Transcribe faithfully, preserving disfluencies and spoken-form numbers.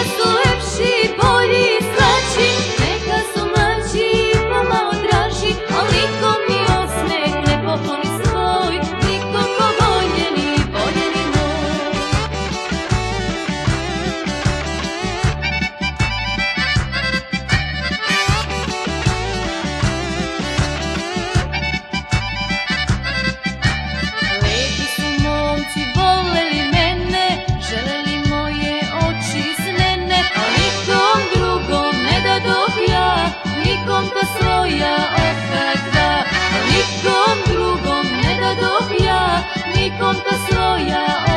su lepši, bolji, slači, neka su mlađi, pomalo draži, al nikom ni osmeh ne pokloni svoj, nikom ko voljeni, voljeni moj. Lepi su momci, voleli mene, želeli moje oči snene, a nikom drugom ne dadoh ja, nikom ta svoja oka dva, a nikom drugom ne dadoh ja, nikom ta svoja oka dva.